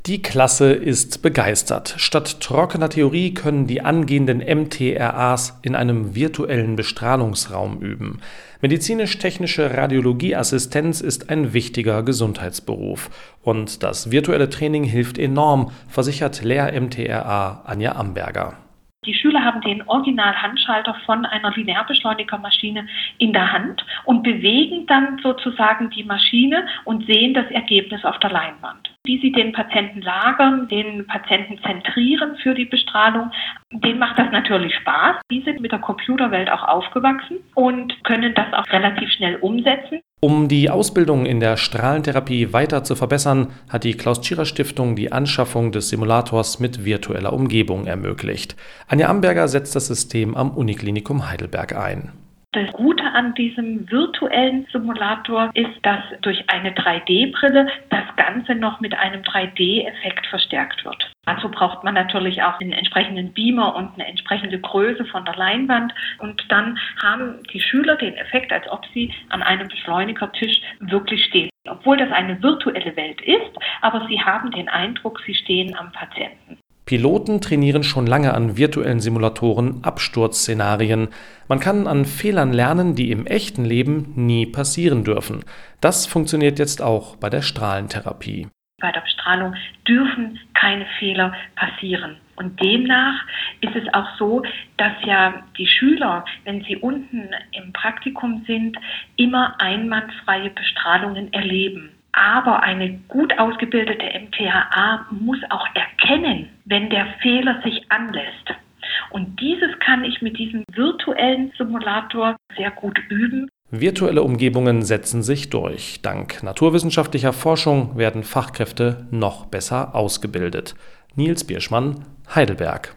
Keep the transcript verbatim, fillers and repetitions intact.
Die Klasse ist begeistert. Statt trockener Theorie können die angehenden M T R As in einem virtuellen Bestrahlungsraum üben. Medizinisch-technische Radiologieassistenz ist ein wichtiger Gesundheitsberuf. Und das virtuelle Training hilft enorm, versichert Lehr-M T R A Anja Amberger. Die Schüler haben den Original-Handschalter von einer Linearbeschleunigermaschine in der Hand und bewegen dann sozusagen die Maschine und sehen das Ergebnis auf der Leinwand. Wie sie den Patienten lagern, den Patienten zentrieren für die Bestrahlung, denen macht das natürlich Spaß. Die sind mit der Computerwelt auch aufgewachsen und können das auch relativ schnell umsetzen. Um die Ausbildung in der Strahlentherapie weiter zu verbessern, hat die Klaus-Tschira-Stiftung die Anschaffung des Simulators mit virtueller Umgebung ermöglicht. Anja Amberger setzt das System am Uniklinikum Heidelberg ein. Das Gute an diesem virtuellen Simulator ist, dass durch eine drei D Brille das Ganze noch mit einem drei D Effekt verstärkt wird. Dazu braucht man natürlich auch einen entsprechenden Beamer und eine entsprechende Größe von der Leinwand. Und dann haben die Schüler den Effekt, als ob sie an einem Beschleunigertisch wirklich stehen. Obwohl das eine virtuelle Welt ist, aber sie haben den Eindruck, sie stehen am Patienten. Piloten trainieren schon lange an virtuellen Simulatoren Absturzszenarien. Man kann an Fehlern lernen, die im echten Leben nie passieren dürfen. Das funktioniert jetzt auch bei der Strahlentherapie. Bei der Bestrahlung dürfen keine Fehler passieren. Und demnach ist es auch so, dass ja die Schüler, wenn sie unten im Praktikum sind, immer einwandfreie Bestrahlungen erleben. Aber eine gut ausgebildete M T H A muss auch erkennen, wenn der Fehler sich anlässt. Und dieses kann ich mit diesem virtuellen Simulator sehr gut üben. Virtuelle Umgebungen setzen sich durch. Dank naturwissenschaftlicher Forschung werden Fachkräfte noch besser ausgebildet. Nils Bierschmann, Heidelberg.